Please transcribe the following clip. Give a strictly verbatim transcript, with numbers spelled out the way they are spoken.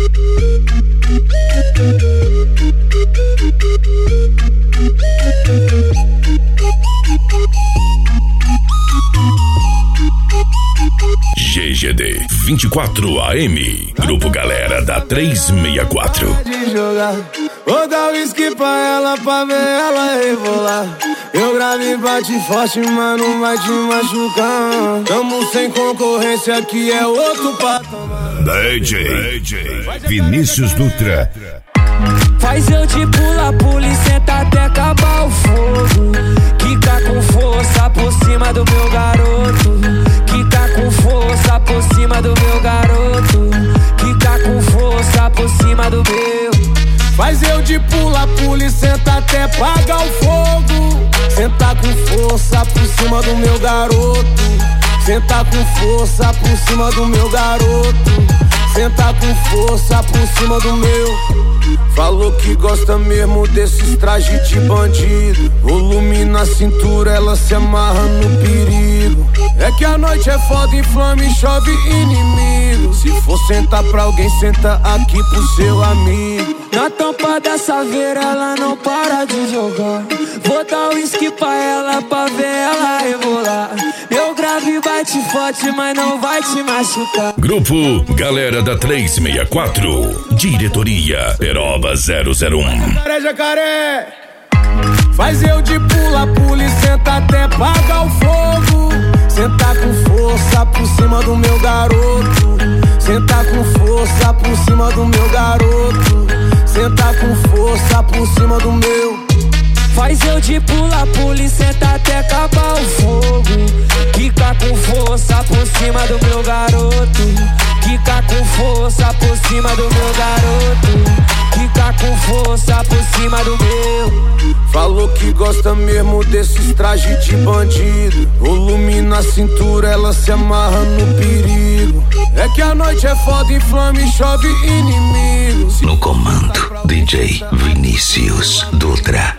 G G D vinte e quatro A M, Grupo Galera da trezentos e sessenta e quatro. Vou dar whisky pra ela, pra ver ela rebolar. Eu gravo e bate forte, mas não vai te machucar. Tamo sem concorrência, aqui é outro patamar. D J Vinícius Dutra. Faz eu te pula, pula e senta até acabar o fogo. Quica com força por cima do meu garoto. Quica com força por cima do meu garoto. Quica com força por cima do meu. Faz eu de pula, pula e senta até apagar o fogo. Senta com força por cima do meu garoto. Senta com força por cima do meu garoto. Senta com força por cima do meu. Falou que gosta mesmo desses trajes de bandido. Volume na cintura, ela se amarra no perigo. É que a noite é foda, inflama e chove inimigo. Se for sentar pra alguém, senta aqui pro seu amigo. Na tampa da saveira ela não para de jogar. Vou dar whisky pra ela, pra ver ela rebolar. Eu gravo e bate forte, mas não vai te machucar. Grupo Galera da trezentos e sessenta e quatro. Diretoria Peroba zero zero um. Jacaré, jacaré. Faz eu de pula, pula e senta até apagar o fogo. Senta com força por cima do meu garoto. Senta com força por cima do meu garoto. Senta com força por cima do meu. Faz eu de pula, pula e senta até acabar o fogo. Quica com força por cima do meu garoto. Quica com força por cima do meu garoto. Quica com força por cima do meu. Falou que gosta mesmo desses trajes de bandido. Volume na cintura, ela se amarra no perigo. É que a noite é foda, inflama e chove inimigo. No comando, D J Vinícius Dutra.